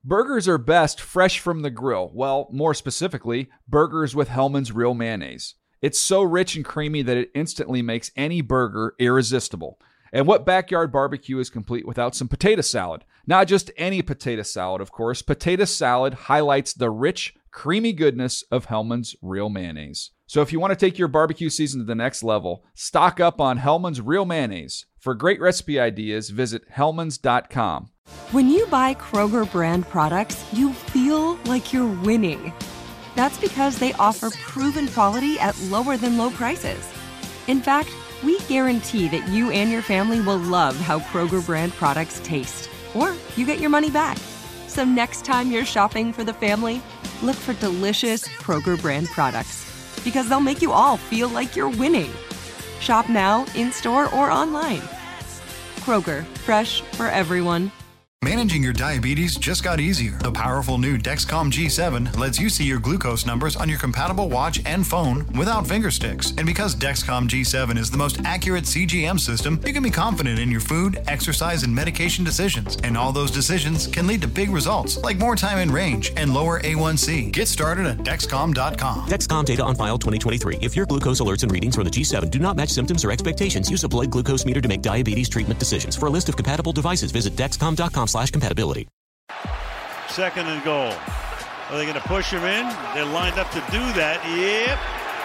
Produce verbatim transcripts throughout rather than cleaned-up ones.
Burgers are best fresh from the grill. Well, more specifically, burgers with Hellmann's Real Mayonnaise. It's so rich and creamy that it instantly makes any burger irresistible. And what backyard barbecue is complete without some potato salad? Not just any potato salad, of course. Potato salad highlights the rich, creamy goodness of Hellmann's Real Mayonnaise. So if you want to take your barbecue season to the next level, stock up on Hellmann's Real Mayonnaise. For great recipe ideas, visit hellmanns dot com. When you buy Kroger brand products, you feel like you're winning. That's because they offer proven quality at lower than low prices. In fact, we guarantee that you and your family will love how Kroger brand products taste, or you get your money back. So next time you're shopping for the family, look for delicious Kroger brand products, because they'll make you all feel like you're winning. Shop now, in-store, or online. Kroger, fresh for everyone. Managing your diabetes just got easier. The powerful new Dexcom G seven lets you see your glucose numbers on your compatible watch and phone without finger sticks. And because Dexcom G seven is the most accurate C G M system, you can be confident in your food, exercise, and medication decisions. And all those decisions can lead to big results, like more time in range and lower A one C. Get started at Dexcom dot com. Dexcom data on file twenty twenty-three. If your glucose alerts and readings from the G seven do not match symptoms or expectations, use a blood glucose meter to make diabetes treatment decisions. For a list of compatible devices, visit Dexcom dot com slash compatibility. Second and goal. Are they going to push him in? They're lined up to do that. Yep.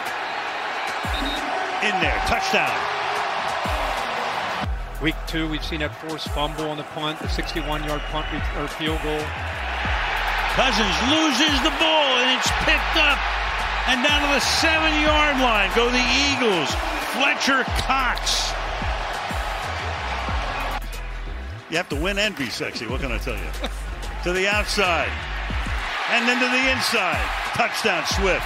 In there. Touchdown. Week two, we've seen a forced fumble on the punt, the sixty-one-yard punt or field goal. Cousins loses the ball, and it's picked up. And down to the seven-yard line go the Eagles. Fletcher Cox. You have to win and be sexy. What can I tell you? To the outside. And then to the inside. Touchdown, Swift.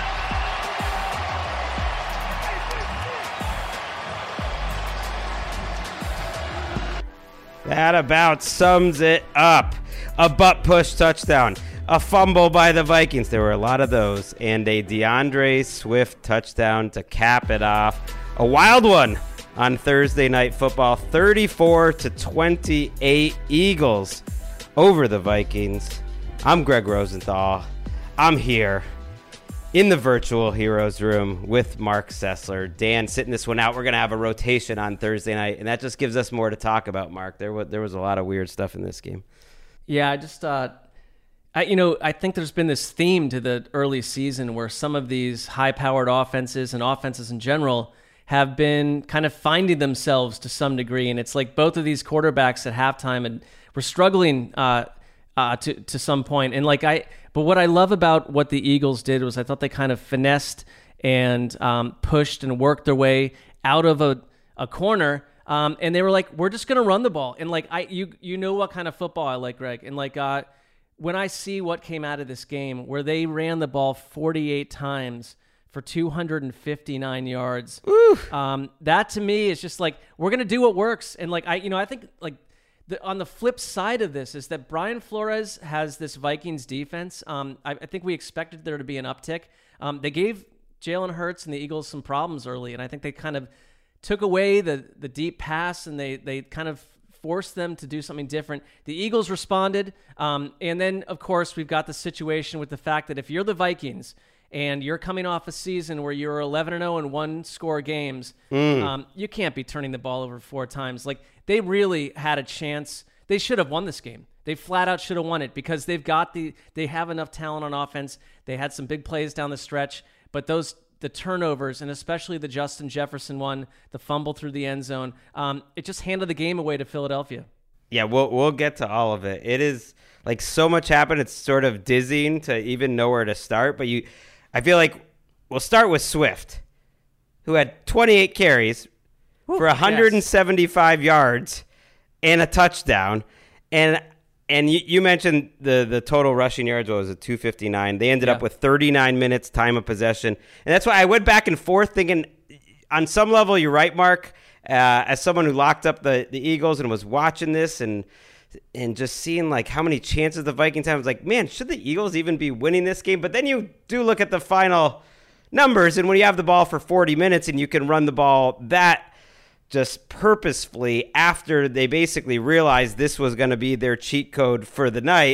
That about sums it up. A butt push touchdown. A fumble by the Vikings. There were a lot of those. And a DeAndre Swift touchdown to cap it off. A wild one on Thursday Night Football. thirty-four to twenty-eight Eagles over the Vikings. I'm Greg Rosenthal. I'm here in the virtual Heroes room with Mark Sessler. Dan sitting this one out. We're going to have a rotation on Thursday night, and that just gives us more to talk about, Mark. There was, there was a lot of weird stuff in this game. Yeah, I just, uh, I, you know, I think there's been this theme to the early season where some of these high-powered offenses and offenses in general have been kind of finding themselves to some degree. And it's like both of these quarterbacks at halftime and were struggling uh, uh, to to some point. And like I, but what I love about what the Eagles did was I thought they kind of finessed and um, pushed and worked their way out of a, a corner. Um, and they were like, we're just going to run the ball. And like, I, you, you know what kind of football I like, Greg. And like, uh, when I see what came out of this game where they ran the ball forty-eight times for two hundred fifty-nine yards. Um, that to me is just like, we're going to do what works. And like, I, you know, I think like the, on the flip side of this is that Brian Flores has this Vikings defense. Um, I, I think we expected there to be an uptick. Um, they gave Jalen Hurts and the Eagles some problems early. And I think they kind of took away the, the deep pass and they, they kind of forced them to do something different. The Eagles responded. Um, and then of course we've got the situation with the fact that if you're the Vikings and you're coming off a season where you're eleven and oh in one-score games, mm. um, you can't be turning the ball over four times. Like, they really had a chance. They should have won this game. They flat out should have won it because they've got the they have enough talent on offense. They had some big plays down the stretch, but those the turnovers, and especially the Justin Jefferson one, the fumble through the end zone, um, it just handed the game away to Philadelphia. Yeah, we'll we'll get to all of it. It is like so much happened. It's sort of dizzying to even know where to start, but you. I feel like we'll start with Swift, who had twenty-eight carries Ooh, for one hundred seventy-five yes. yards and a touchdown. And and you, you mentioned the, the total rushing yards, what was it, two fifty-nine. They ended yeah. up with thirty-nine minutes time of possession. And that's why I went back and forth thinking, on some level, you're right, Mark, uh, as someone who locked up the, the Eagles and was watching this and and just seeing like how many chances the Vikings have, I was like, man, should the Eagles even be winning this game? But then you do look at the final numbers, and when you have the ball for forty minutes and you can run the ball that just purposefully after they basically realized this was going to be their cheat code for the night,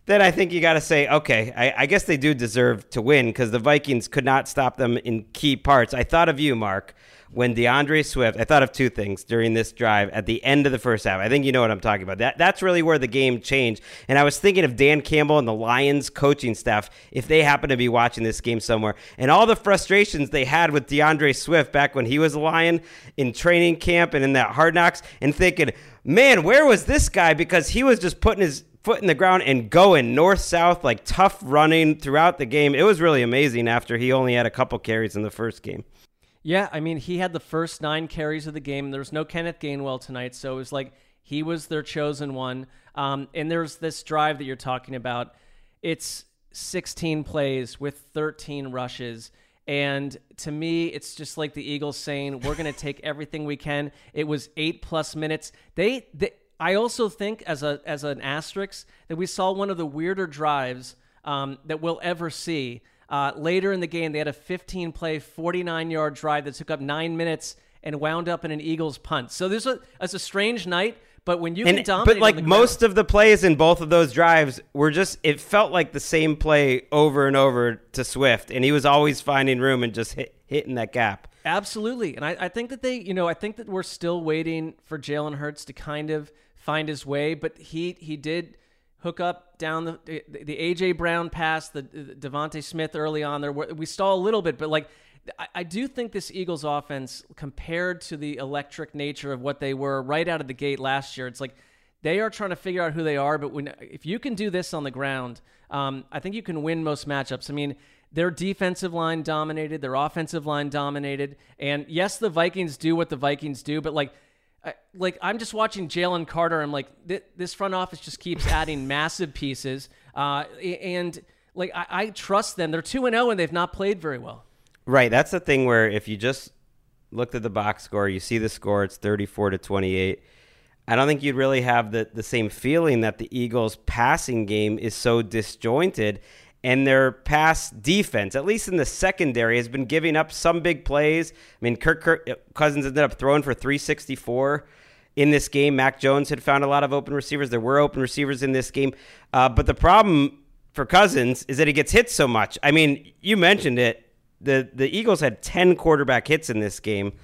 then I think you got to say, okay, I, I guess they do deserve to win because the Vikings could not stop them in key parts. I thought of you, Mark, when DeAndre Swift, I thought of two things during this drive at the end of the first half. I think you know what I'm talking about. That That's really where the game changed. And I was thinking of Dan Campbell and the Lions coaching staff, if they happen to be watching this game somewhere, and all the frustrations they had with DeAndre Swift back when he was a Lion in training camp and in that Hard Knocks, and thinking, man, where was this guy? Because he was just putting his foot in the ground and going north-south, like tough running throughout the game. It was really amazing after he only had a couple carries in the first game. Yeah, I mean, he had the first nine carries of the game. There was no Kenneth Gainwell tonight, so it was like he was their chosen one. Um, and there's this drive that you're talking about. It's sixteen plays with thirteen rushes. And to me, it's just like the Eagles saying, we're going to take everything we can. It was eight-plus minutes. They, they I also think, as a as an asterisk, that we saw one of the weirder drives um, that we'll ever see. Uh, later in the game, they had a fifteen-play, forty-nine-yard drive that took up nine minutes and wound up in an Eagles punt. So this was it's a strange night, but when you and, can dominate, but like on the most ground, of the plays in both of those drives were just, it felt like the same play over and over to Swift, and he was always finding room and just hit, hitting that gap. Absolutely, and I, I think that they, you know, I think that we're still waiting for Jalen Hurts to kind of find his way, but he he did hook up down the the, the A J Brown pass, the, the Devontae Smith early on there. We saw a little bit, but like I, I do think this Eagles offense, compared to the electric nature of what they were right out of the gate last year, it's like they are trying to figure out who they are. But when if you can do this on the ground, um, I think you can win most matchups. I mean, their defensive line dominated, their offensive line dominated, and yes, the Vikings do what the Vikings do, but like. I, like I'm just watching Jalen Carter. I'm like, th- this front office just keeps adding massive pieces, uh, and like I, I trust them. They're two and zero, and they've not played very well. Right, that's the thing where if you just looked at the box score, you see the score, it's thirty-four to twenty-eight. I don't think you'd really have the the same feeling that the Eagles' passing game is so disjointed. And their pass defense, at least in the secondary, has been giving up some big plays. I mean, Kirk, Kirk Cousins ended up throwing for three sixty-four in this game. Mac Jones had found a lot of open receivers. There were open receivers in this game. Uh, but the problem for Cousins is that he gets hit so much. I mean, you mentioned it. The the Eagles had ten quarterback hits in this game.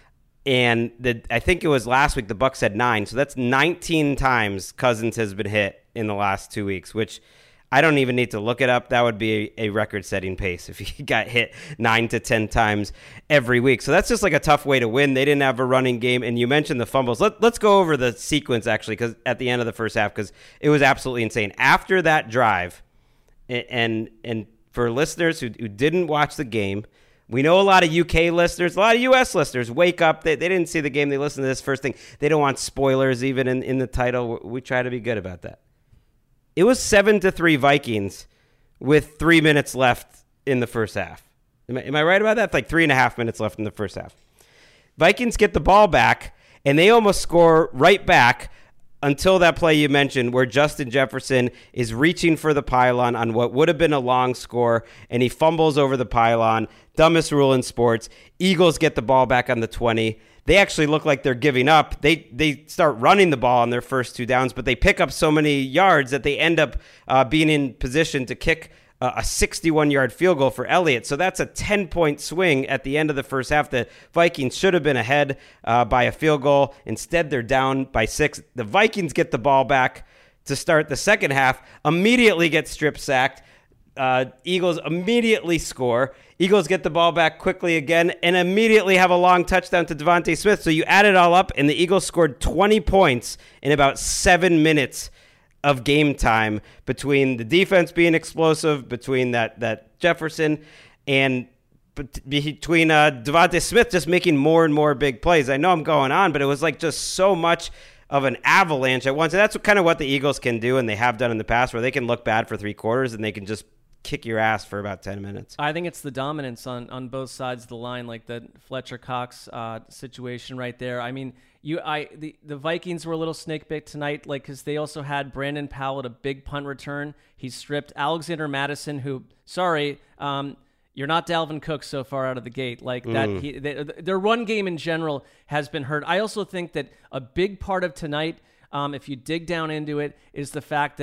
And the I think it was last week the Bucs had nine. So that's nineteen times Cousins has been hit in the last two weeks, which – I don't even need to look it up. That would be a, a record-setting pace if he got hit nine to ten times every week. So that's just like a tough way to win. They didn't have a running game, and you mentioned the fumbles. Let, let's go over the sequence, actually, because at the end of the first half, because it was absolutely insane. After that drive, and and, and for listeners who, who didn't watch the game, we know a lot of U K listeners, a lot of U S listeners wake up. They, they didn't see the game. They listen to this first thing. They don't want spoilers even in, in the title. We try to be good about that. It was seven to three Vikings with three minutes left in the first half. Am I, am I right about that? Like three and a half minutes left in the first half. Vikings get the ball back, and they almost score right back until that play you mentioned where Justin Jefferson is reaching for the pylon on what would have been a long score, and he fumbles over the pylon. Dumbest rule in sports. Eagles get the ball back on the twenty. They actually look like they're giving up. They they start running the ball on their first two downs, but they pick up so many yards that they end up uh, being in position to kick uh, a sixty-one-yard field goal for Elliott. So that's a ten-point swing at the end of the first half. The Vikings should have been ahead uh, by a field goal. Instead, they're down by six. The Vikings get the ball back to start the second half, immediately get strip sacked. Uh, Eagles immediately score. Eagles get the ball back quickly again and immediately have a long touchdown to Devontae Smith. So you add it all up, and the Eagles scored twenty points in about seven minutes of game time between the defense being explosive, between that that Jefferson, and between uh, Devontae Smith just making more and more big plays. I know I'm going on, but it was like just so much of an avalanche at once. And that's kind of what the Eagles can do, and they have done in the past, where they can look bad for three quarters and they can just kick your ass for about ten minutes. I think it's the dominance on, on both sides of the line, like the Fletcher Cox uh, situation right there. I mean, you, I the, the Vikings were a little snake bit tonight, like because they also had Brandon Powell at a big punt return. He stripped Alexander Madison, who, sorry, um, you're not Dalvin Cook so far out of the gate. Like that, mm. he, they, their run game in general has been hurt. I also think that a big part of tonight, um, if you dig down into it, is the fact that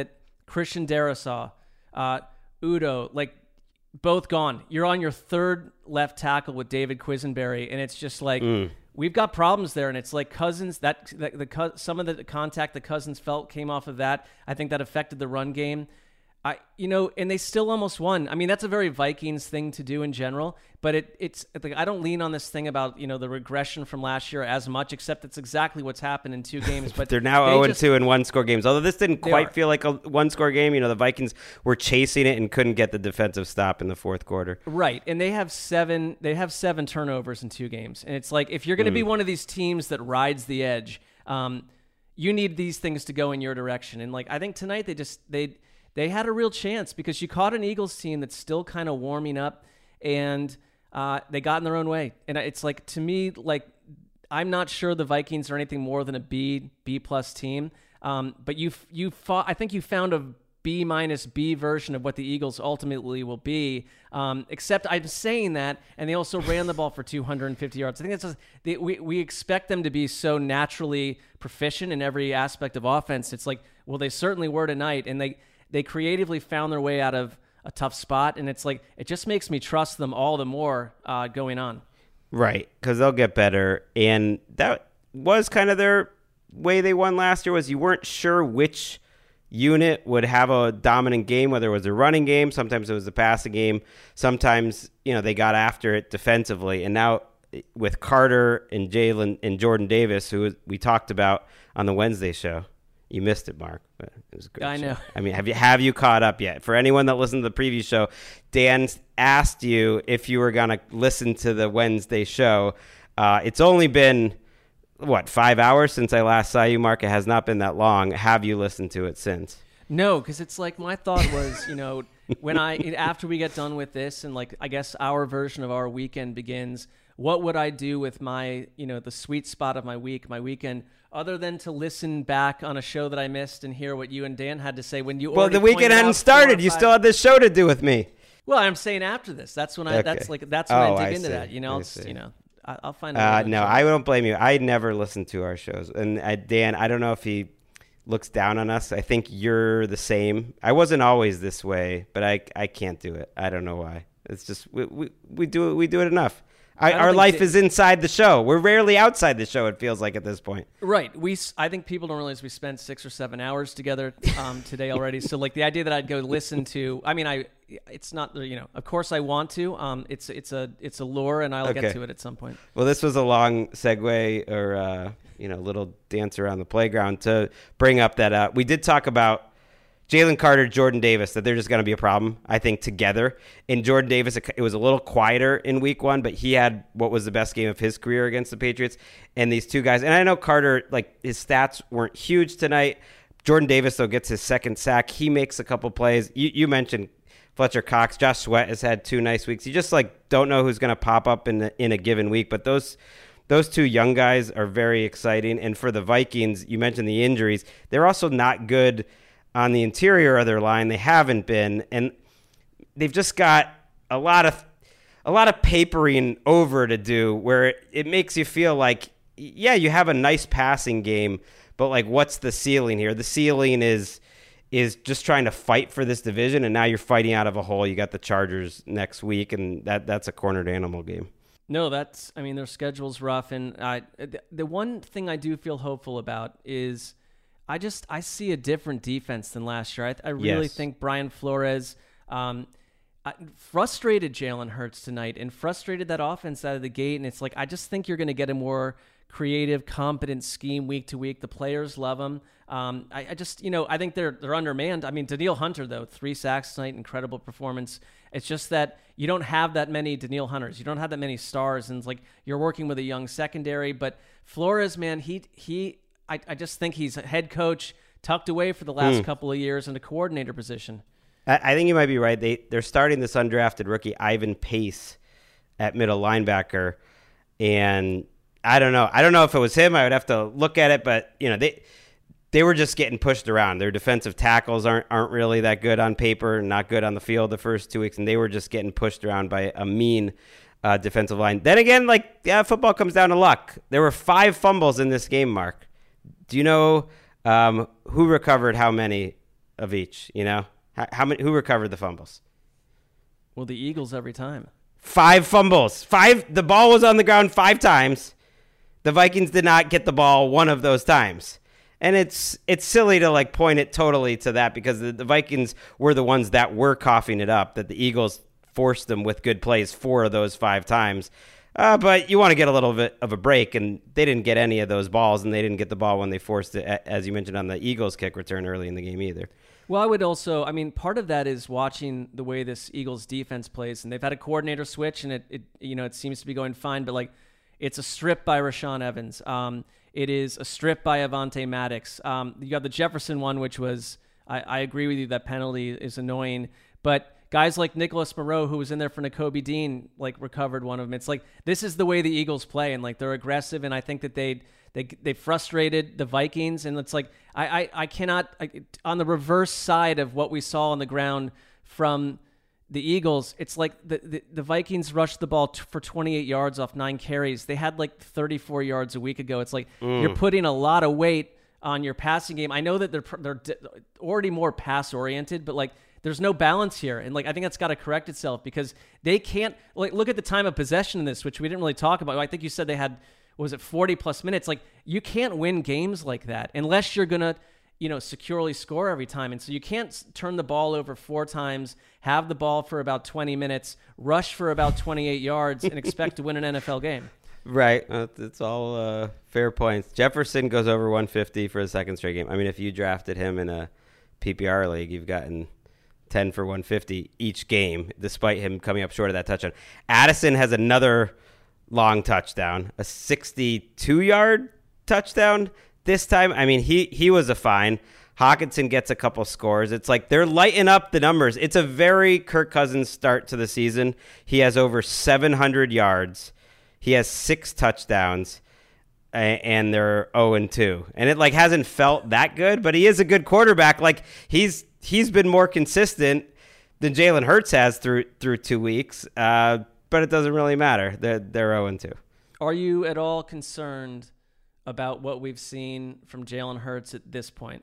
Christian Darrisaw, uh, Udo, like both gone. You're on your third left tackle with David Quisenberry, and it's just like mm. we've got problems there. And it's like Cousins, that, that the some of the contact the Cousins felt came off of that. I think that affected the run game. I, you know, and they still almost won. I mean, that's a very Vikings thing to do in general, but it, it's, like, I don't lean on this thing about, you know, the regression from last year as much, except it's exactly what's happened in two games. But they're now they oh and just, two in one score games. Although this didn't quite are. feel like a one score game. You know, the Vikings were chasing it and couldn't get the defensive stop in the fourth quarter. Right. And they have seven, they have seven turnovers in two games. And it's like, if you're going to mm. be one of these teams that rides the edge, um, you need these things to go in your direction. And like, I think tonight they just, they, They had a real chance because you caught an Eagles team that's still kind of warming up, and uh, they got in their own way. And it's like, to me, like, I'm not sure the Vikings are anything more than a B, B plus team. Um, but you, you fought, I think you found a B minus B version of what the Eagles ultimately will be. Um, except I'm saying that, and they also ran the ball for two hundred fifty yards. I think that's just, they, we we expect them to be so naturally proficient in every aspect of offense. It's like, well, they certainly were tonight, and they. They creatively found their way out of a tough spot, and it's like it just makes me trust them all the more uh, going on. Right, because they'll get better, and that was kind of their way they won last year. Was you weren't sure which unit would have a dominant game, whether it was a running game, sometimes it was a passing game, sometimes you know they got after it defensively, and now with Carter and Jalen and Jordan Davis, who we talked about on the Wednesday show. You missed it, Mark, but it was a great I show. know. I mean, have you have you caught up yet? For anyone that listened to the preview show, Dan asked you if you were going to listen to the Wednesday show. Uh, it's only been, what, five hours since I last saw you, Mark? It has not been that long. Have you listened to it since? No, because it's like my thought was, you know, when I after we get done with this and, like, I guess our version of our weekend begins, what would I do with my, you know, the sweet spot of my week, my weekend, other than to listen back on a show that I missed and hear what you and Dan had to say when you. Well, the weekend hadn't started. You still had this show to do with me. Well, I'm saying after this. That's when I. Okay. That's like that's when oh, I dig I into see. that. You know, I I'll just, see. you know, I, I'll find. A Uh, no, I don't blame you. I never listen to our shows, and I, Dan, I don't know if he looks down on us. I think you're the same. I wasn't always this way, but I I can't do it. I don't know why. It's just we we, we do it. We do it enough. I, our life they, is inside the show. We're rarely outside the show, it feels like, at this point. Right. We, I think people don't realize we spent six or seven hours together um, today already. So, like, the idea that I'd go listen to, I mean, I, it's not, you know, of course I want to. Um, it's it's a it's a lure, and I'll okay. get to it at some point. Well, this was a long segue or, uh, you know, little dance around the playground to bring up that uh, we did talk about Jalen Carter, Jordan Davis, that they're just going to be a problem, I think, together. In Jordan Davis, it was a little quieter in week one, but he had what was the best game of his career against the Patriots. And these two guys, and I know Carter, like, his stats weren't huge tonight. Jordan Davis, though, gets his second sack. He makes a couple plays. You, you mentioned Fletcher Cox. Josh Sweat has had two nice weeks. You just, like, don't know who's going to pop up in, the, in a given week. But those those two young guys are very exciting. And for the Vikings, you mentioned the injuries. They're also not good on the interior of their line. They haven't been, and they've just got a lot of a lot of papering over to do where it, it makes you feel like, yeah, you have a nice passing game, but like, what's the ceiling here? The ceiling is is just trying to fight for this division, and now you're fighting out of a hole. You got the Chargers next week, and that that's a cornered animal game. No, that's, I mean, their schedule's rough, and I, the one thing I do feel hopeful about is I just I see a different defense than last year. I, I really yes. think Brian Flores um, frustrated Jalen Hurts tonight and frustrated that offense out of the gate. And it's like, I just think you're going to get a more creative, competent scheme week to week. The players love them. Um, I, I just, you know, I think they're they're undermanned. I mean, Danielle Hunter, though, three sacks tonight, incredible performance. It's just that you don't have that many Danielle Hunters. You don't have that many stars. And it's like you're working with a young secondary. But Flores, man, he he. I, I just think he's a head coach tucked away for the last mm. couple of years in a coordinator position. I, I think you might be right. They, they're starting this undrafted rookie, Ivan Pace, at middle linebacker. And I don't know. I don't know if it was him. I would have to look at it. But, you know, they they were just getting pushed around. Their defensive tackles aren't aren't really that good on paper, not good on the field the first two weeks. And they were just getting pushed around by a mean uh, defensive line. Then again, like, yeah, football comes down to luck. There were five fumbles in this game, Mark. Do you know um, who recovered how many of each, you know? How, how many, who recovered the fumbles? Well, the Eagles every time. Five fumbles. Five. The ball was on the ground five times. The Vikings did not get the ball one of those times. And it's it's silly to like point it totally to that because the, the Vikings were the ones that were coughing it up, that the Eagles forced them with good plays four of those five times. Uh, but you want to get a little bit of a break, and they didn't get any of those balls, and they didn't get the ball when they forced it, as you mentioned, on the Eagles kick return early in the game either. Well, I would also, I mean, part of that is watching the way this Eagles defense plays, and they've had a coordinator switch, and it, it you know, it seems to be going fine, but like it's a strip by Rashaan Evans. Um, It is a strip by Avonte Maddox. Um, you got the Jefferson one, which was, I, I agree with you, that penalty is annoying. But guys like Nicholas Moreau, who was in there for Nakobe Dean, like recovered one of them. It's like, this is the way the Eagles play. And like, they're aggressive. And I think that they they they frustrated the Vikings. And it's like, I, I, I cannot, I, on the reverse side of what we saw on the ground from the Eagles, it's like the, the, the Vikings rushed the ball t- for twenty-eight yards off nine carries. They had like thirty-four yards a week ago. It's like mm. you're putting a lot of weight on your passing game. I know that they're they're already more pass oriented, but like there's no balance here, and like I think that's got to correct itself because they can't like look at the time of possession in this, which we didn't really talk about. I think you said they had what was it forty plus minutes. Like you can't win games like that unless you're gonna, you know, securely score every time. And so you can't turn the ball over four times, have the ball for about twenty minutes, rush for about twenty-eight yards, and expect to win an N F L game. Right. It's all uh, fair points. Jefferson goes over one fifty for the second straight game. I mean, if you drafted him in a P P R league, you've gotten ten for one fifty each game, despite him coming up short of that touchdown. Addison has another long touchdown, a sixty-two-yard touchdown. This time, I mean, he he was a fine. Hawkinson gets a couple scores. It's like they're lighting up the numbers. It's a very Kirk Cousins start to the season. He has over seven hundred yards. He has six touchdowns, and they're oh and two. And it like hasn't felt that good, but he is a good quarterback. Like he's he's been more consistent than Jalen Hurts has through through two weeks. Uh, but it doesn't really matter. They're they're oh and two. Are you at all concerned about what we've seen from Jalen Hurts at this point?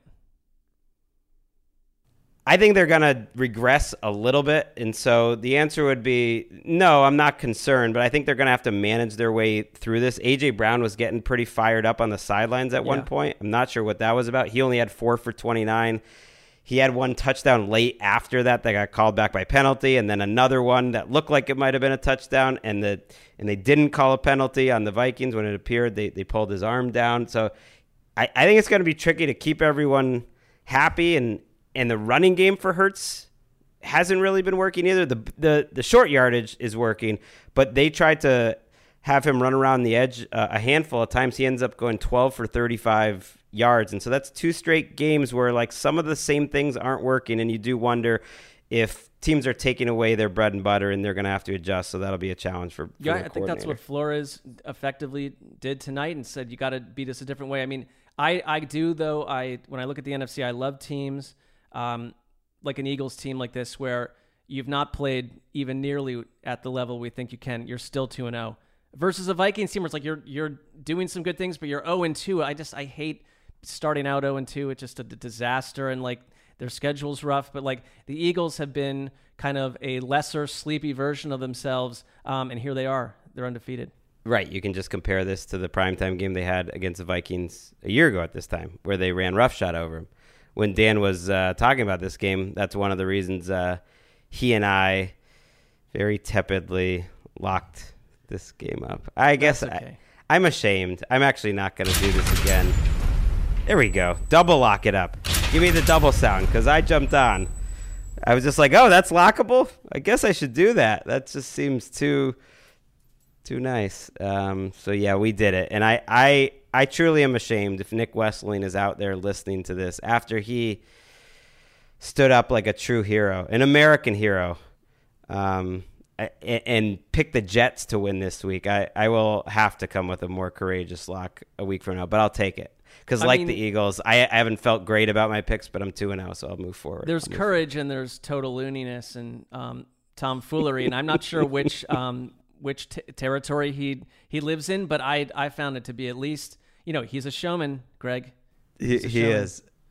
I think they're going to regress a little bit. And so the answer would be, no, I'm not concerned, but I think they're going to have to manage their way through this. A J Brown was getting pretty fired up on the sidelines at yeah. one point. I'm not sure what that was about. He only had four for twenty-nine. He had one touchdown late after that that got called back by penalty, and then another one that looked like it might have been a touchdown, and the and they didn't call a penalty on the Vikings when it appeared. They they pulled his arm down. So I, I think it's going to be tricky to keep everyone happy, and, and the running game for Hurts hasn't really been working either. The, the, the short yardage is working, but they tried to have him run around the edge uh, a handful of times. He ends up going twelve for thirty-five yards. And so that's two straight games where like some of the same things aren't working. And you do wonder if teams are taking away their bread and butter and they're going to have to adjust. So that'll be a challenge for, for yeah, the I think that's what Flores effectively did tonight and said, you got to beat us a different way. I mean, I, I do though. I, when I look at the N F C, I love teams um, like an Eagles team like this, where you've not played even nearly at the level we think you can. You're still two and oh versus a Vikings team where it's like, you're, you're doing some good things, but you're oh and two. I just, I hate starting out oh and two. It's just a disaster, and like their schedule's rough, but like the Eagles have been kind of a lesser sleepy version of themselves, um, and here they are. They're undefeated. Right. You can just compare this to the primetime game they had against the Vikings a year ago at this time, where they ran roughshod over them. When Dan was uh, talking about this game, that's one of the reasons uh, he and I very tepidly locked this game up. I guess okay. I, I'm ashamed. I'm actually not going to do this again. There we go. Double lock it up. Give me the double sound, because I jumped on. I was just like, oh, that's lockable? I guess I should do that. That just seems too too nice. Um, so, yeah, we did it. And I, I, I truly am ashamed if Nick Westling is out there listening to this after he stood up like a true hero, an American hero, um, and picked the Jets to win this week. I, I will have to come with a more courageous lock a week from now, but I'll take it. Because like mean, the Eagles, I, I haven't felt great about my picks, but I'm two and oh, so I'll move forward. There's move courage forward. and there's total looniness and um, tomfoolery, and I'm not sure which um, which t- territory he he lives in, but I I found it to be at least, you know, he's a showman, Greg. He, a he showman. is.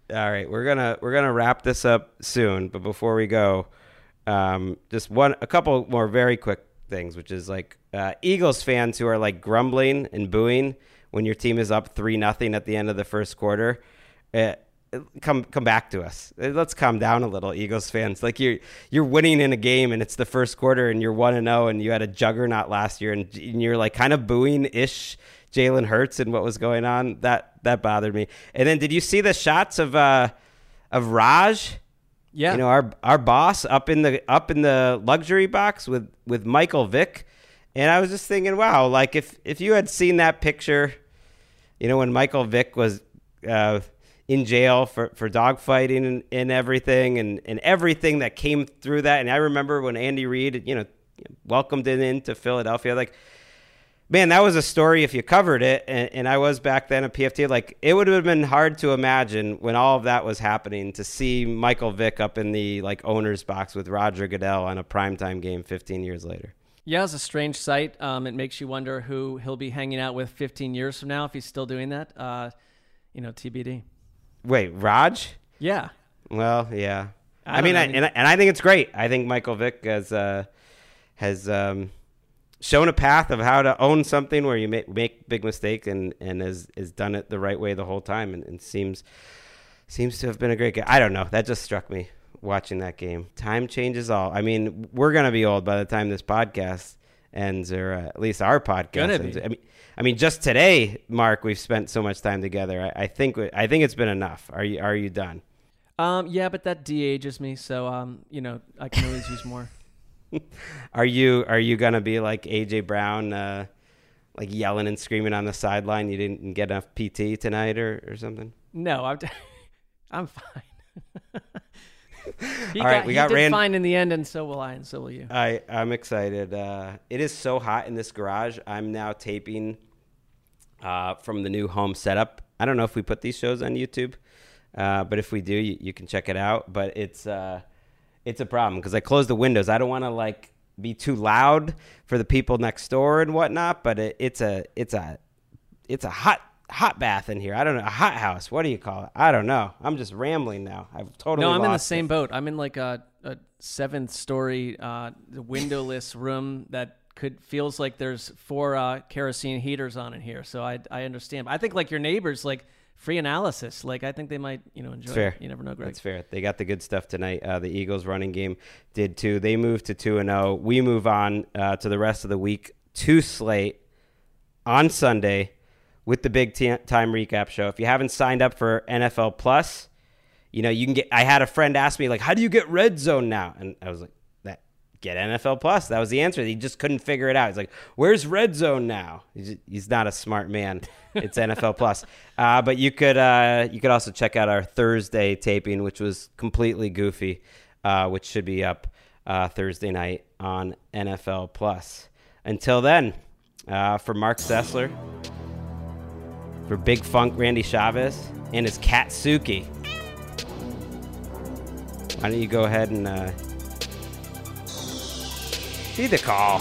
All right, we're gonna we're gonna wrap this up soon, but before we go, um, just one a couple more very quick things, which is like uh, Eagles fans who are like grumbling and booing when your team is up three nothing at the end of the first quarter. Uh, come come back to us. Let's calm down a little, Eagles fans. Like you're you're winning in a game and it's the first quarter and you're one and zero and you had a juggernaut last year and, and you're like kind of booing ish Jalen Hurts and what was going on. That that bothered me. And then did you see the shots of uh of Raj? Yeah. You know, our our boss up in the up in the luxury box with, with Michael Vick. And I was just thinking, wow, like if, if you had seen that picture, you know, when Michael Vick was uh, in jail for, for dogfighting and, and everything and, and everything that came through that. And I remember when Andy Reid, you know, welcomed him into Philadelphia, like, man, that was a story if you covered it. And, and I was back then at P F T. Like, it would have been hard to imagine when all of that was happening to see Michael Vick up in the, like, owner's box with Roger Goodell on a primetime game fifteen years later. Yeah, it's a strange sight. Um, it makes you wonder who he'll be hanging out with fifteen years from now if he's still doing that. Uh, you know, T B D. Wait, Raj? Yeah. Well, yeah. I I, mean, know, I, I mean- and, I- and I think it's great. I think Michael Vick has uh, has um, shown a path of how to own something where you make, make big mistakes and, and has, has done it the right way the whole time and, and seems seems to have been a great guy. I don't know. That just struck me watching that game. Time changes all. I mean, we're going to be old by the time this podcast ends, or uh, at least our podcast Gonna ends. be. I mean, I mean, just today, Mark, we've spent so much time together. I, I think I think it's been enough. Are you Are you done? Um, yeah, but that de-ages me, so um, you know, I can always use more. Are you Are you gonna be like A J Brown, uh, like yelling and screaming on the sideline? You didn't get enough P T tonight, or, or something? No, I'm, I'm fine. he All got, right, we he got did Rand- fine in the end, and so will I, and so will you. I I'm excited. Uh, it is so hot in this garage. I'm now taping uh, from the new home setup. I don't know if we put these shows on YouTube, uh, but if we do, you, you can check it out. But it's uh, it's a problem because I closed the windows. I don't want to like be too loud for the people next door and whatnot. But it, it's a it's a it's a hot hot bath in here. I don't know, a hot house. What do you call it? I don't know. I'm just rambling now. I've totally No, I'm in the lost same it. boat. I'm in like a, a seventh story uh, windowless room that could feels like there's four uh, kerosene heaters on in here. So I I understand. I think like your neighbors, like free analysis. Like I think they might you know enjoy. That's fair. It. You never know, Greg. That's fair. They got the good stuff tonight. Uh, the Eagles running game did too. They moved to two and zero. We move on uh, to the rest of the week. Two slate on Sunday with the big t- time recap show. If you haven't signed up for N F L Plus, you know you can get. I had a friend ask me like, "How do you get Red Zone now?" And I was like, "That get N F L Plus." That was the answer. He just couldn't figure it out. He's like, "Where's Red Zone now?" He's, he's not a smart man. It's N F L Plus. Uh, but you could uh, you could also check out our Thursday taping, which was completely goofy, uh, which should be up uh, Thursday night on N F L Plus. Until then, uh, for Mark Sessler, for Big Funk Randy Chavez, and his cat Suki, why don't you go ahead and uh, see the call.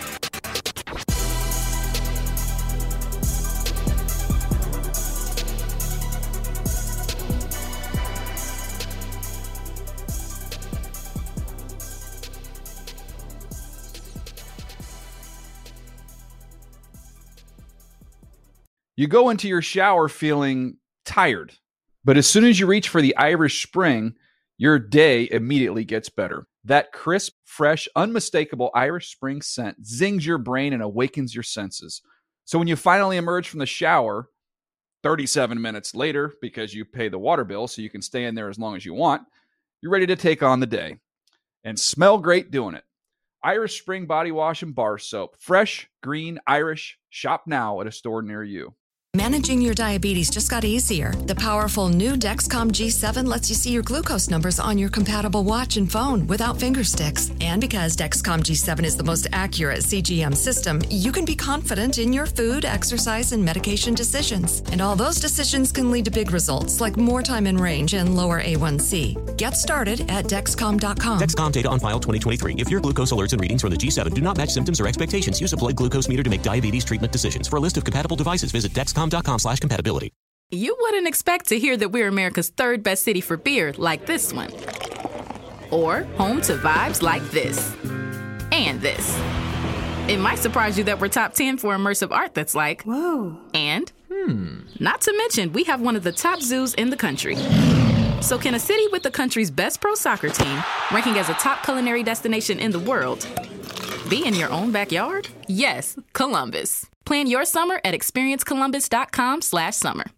You go into your shower feeling tired, but as soon as you reach for the Irish Spring, your day immediately gets better. That crisp, fresh, unmistakable Irish Spring scent zings your brain and awakens your senses. So when you finally emerge from the shower, thirty-seven minutes later, because you pay the water bill so you can stay in there as long as you want, you're ready to take on the day and smell great doing it. Irish Spring Body Wash and Bar Soap. Fresh, green, Irish. Shop now at a store near you. Managing your diabetes just got easier. The powerful new Dexcom G seven lets you see your glucose numbers on your compatible watch and phone without finger sticks. And because Dexcom G seven is the most accurate C G M system, you can be confident in your food, exercise, and medication decisions. And all those decisions can lead to big results like more time in range and lower A one C. Get started at Dexcom dot com. Dexcom data on file twenty twenty-three. If your glucose alerts and readings from the G seven do not match symptoms or expectations, use a blood glucose meter to make diabetes treatment decisions. For a list of compatible devices, visit Dexcom dot com slash compatibility. You wouldn't expect to hear that we're America's third best city for beer like this one. Or home to vibes like this. And this. It might surprise you that we're top ten for immersive art that's like, whoa. And, hmm. Not to mention, we have one of the top zoos in the country. So can a city with the country's best pro soccer team, ranking as a top culinary destination in the world, be in your own backyard? Yes, Columbus. Plan your summer at experience columbus dot com slash summer.